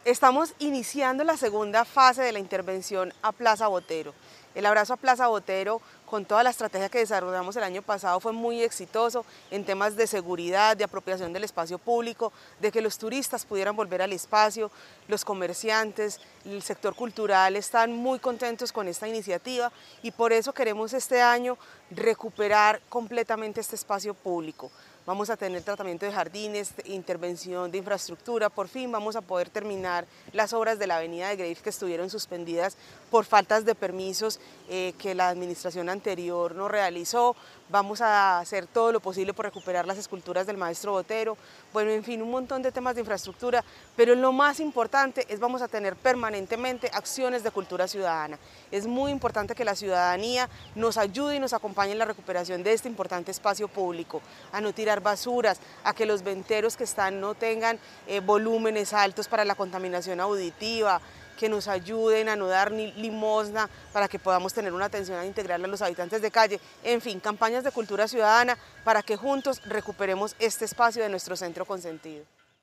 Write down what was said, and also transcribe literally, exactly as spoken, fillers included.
Estamos iniciando la segunda fase de la intervención a Plaza Botero. El abrazo a Plaza Botero, con toda la estrategia que desarrollamos el año pasado, fue muy exitoso en temas de seguridad, de apropiación del espacio público, de que los turistas pudieran volver al espacio, los comerciantes, el sector cultural están muy contentos con esta iniciativa y por eso queremos este año recuperar completamente este espacio público. Vamos a tener tratamiento de jardines, intervención de infraestructura, por fin vamos a poder terminar las obras de la avenida de Grave que estuvieron suspendidas por faltas de permisos eh, que la administración anterior no realizó. Vamos a hacer todo lo posible por recuperar las esculturas del maestro Botero, bueno, en fin, un montón de temas de infraestructura, pero lo más importante es vamos a tener permanentemente acciones de cultura ciudadana. Es muy importante que la ciudadanía nos ayude y nos acompañe en la recuperación de este importante espacio público, a no tirar basuras, a que los venteros que están no tengan eh, volúmenes altos para la contaminación auditiva, que nos ayuden a no dar ni limosna para que podamos tener una atención integral a los habitantes de calle. En fin, campañas de cultura ciudadana para que juntos recuperemos este espacio de nuestro centro consentido.